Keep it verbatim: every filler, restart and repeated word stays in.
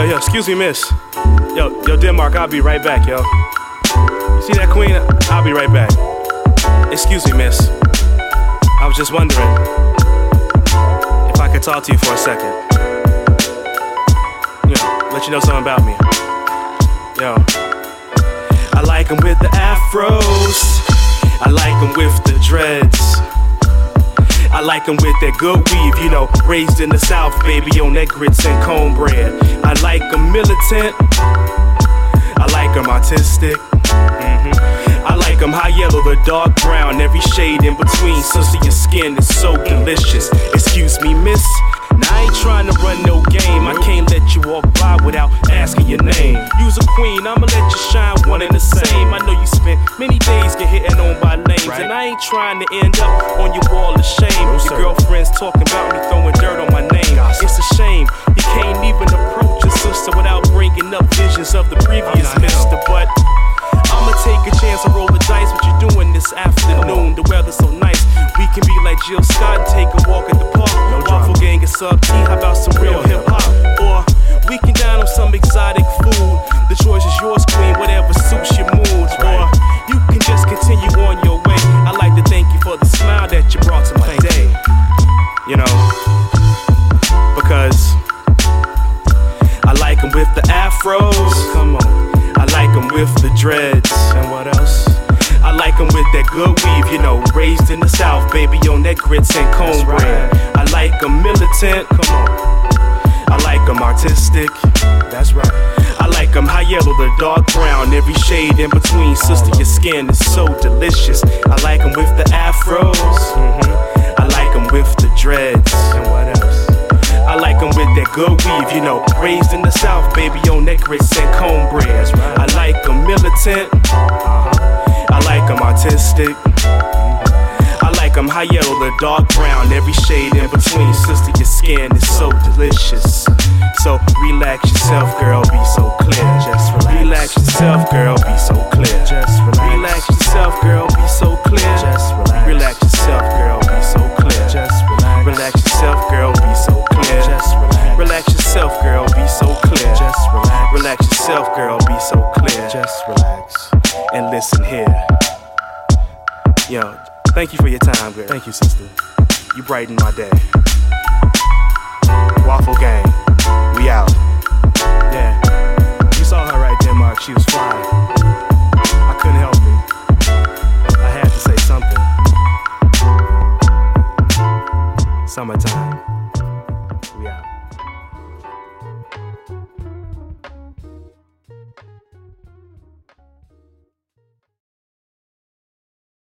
yo, yo, excuse me, miss. Yo, yo, Denmark, I'll be right back, yo. You see that queen? I'll be right back. Excuse me, miss. I was just wondering if I could talk to you for a second. You know, let you know something about me. Yo, I like them with the afros. I like them with the dreads. I like them with that good weave, you know, raised in the South, baby, on that grits and cornbread. I like them militant. I like them artistic. Mm-hmm. I like them high yellow, the dark brown, every shade in between. Sister, your skin is so delicious. Excuse me, miss. Now I ain't trying to run no game. I can't let you walk by without asking your name. You's a queen, I'ma let you shine, one and the same. I know you spent many days get hitting on by lanes, right? And I ain't trying to end up on your wall of shame. No, your girlfriend's talking about me throwing dirt on my name. Gossip. It's a shame you can't even approach your sister without bringing up visions of the previous mister. But I'ma take a chance and roll the dice. What you doing this afternoon? The weather's so nice. We can be like Jill Scott and take a walk at the park. No Waffle gang and sub tea. How about some real hip hop? Or we can dine on some exotic food. The choice is yours, queen. Whatever suits your mood. Or you can just continue on your way. I like to thank you for the smile that you brought to my day. You know, because I like them with the afros. Come on. I like them with the dreads. And what else? I like them with that good weave, you know, raised in the South, baby, on that grits and cornbread. Right. I like them militant. Come on. I like them artistic. That's right. I like them high yellow, the dark brown, every shade in between. Sister, your skin is so delicious. I like them with the afros. Mm-hmm. I like them with the dreads. And what else? I like them with that good weave, you know, raised in the South, baby, on that grits and cornbread. Right. I like them militant. Uh-huh. I like them artistic. I like them high yellow, the dark brown, every shade in between. Sister, your skin is so delicious. So relax yourself, girl, be so clear. Just relax. Relax yourself, girl, be so clear. Just relax. Relax yourself, girl, be so clear. Just relax. Relax yourself, girl, be so clear. Just relax. Relax yourself, girl, be so clear. Just relax. Relax yourself, girl, be so clear. Just relax. Relax yourself, girl, be so clear. Just relax. And listen here. Yo, thank you for your time, girl. Thank you, sister. You brighten my day. Waffle gang, we out. Yeah, you saw her right there, Mark. She was fly. I couldn't help it. I had to say something. Summertime.